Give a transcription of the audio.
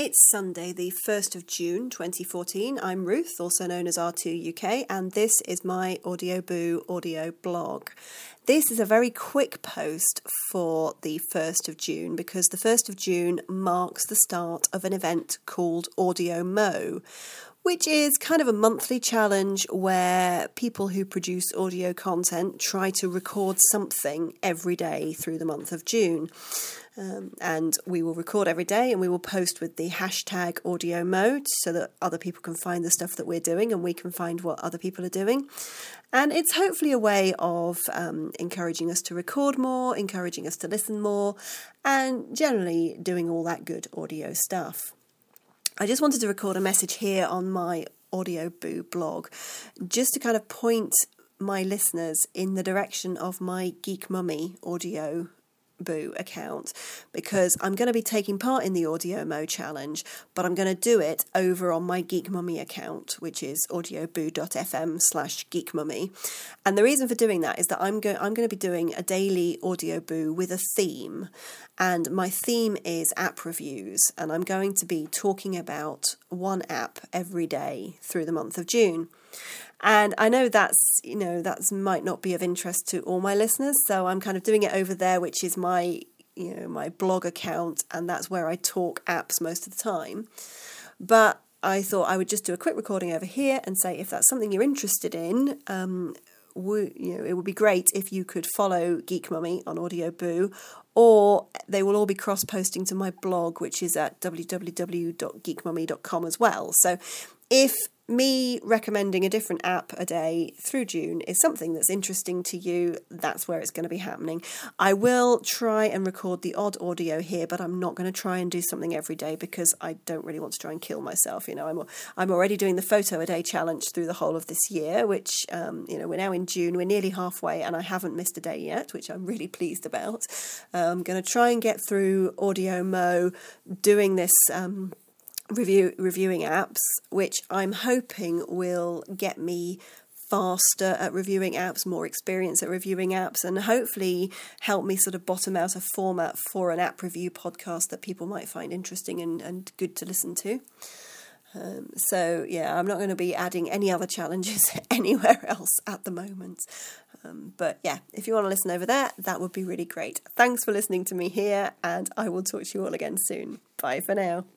It's Sunday, the 1st of June 2014. I'm Ruth, also known as R2UK, and this is my Audioboo audio blog. This is a very quick post for the 1st of June because the 1st of June marks the start of an event called AudioMo, which is kind of a monthly challenge where people who produce audio content try to record something every day through the month of June. And we will record every day and we will post with the hashtag AudioMo so that other people can find the stuff that we're doing and we can find what other people are doing. And it's hopefully a way of encouraging us to record more, encouraging us to listen more, and generally doing all that good audio stuff. I just wanted to record a message here on my Audioboo blog just to kind of point my listeners in the direction of my Geek Mummy Audioboo account, because I'm going to be taking part in the AudioMo challenge, but I'm going to do it over on my Geek Mummy account, which is audioboo.fm/geekmummy. And the reason for doing that is that I'm going to be doing a daily Audioboo with a theme, and my theme is app reviews, and I'm going to be talking about one app every day through the month of June. And I know that might not be of interest to all my listeners, so I'm kind of doing it over there, which is my blog account, and that's where I talk apps most of the time. But I thought I would just do a quick recording over here and say if that's something you're interested in, it would be great if you could follow Geek Mummy on Audioboo, or they will all be cross-posting to my blog, which is at www.geekmummy.com as well. So if me recommending a different app a day through June is something that's interesting to you, that's where it's going to be happening. I will try and record the odd audio here, but I'm not going to try and do something every day because I don't really want to try and kill myself. I'm already doing the photo a day challenge through the whole of this year, which, we're now in June, we're nearly halfway, and I haven't missed a day yet, which I'm really pleased about. I'm going to try and get through AudioMo doing this reviewing apps, which I'm hoping will get me faster at reviewing apps, more experience at reviewing apps, and hopefully help me sort of bottom out a format for an app review podcast that people might find interesting and good to listen to. I'm not going to be adding any other challenges anywhere else at the moment. But yeah, if you want to listen over there, that would be really great. Thanks for listening to me here, and I will talk to you all again soon. Bye for now.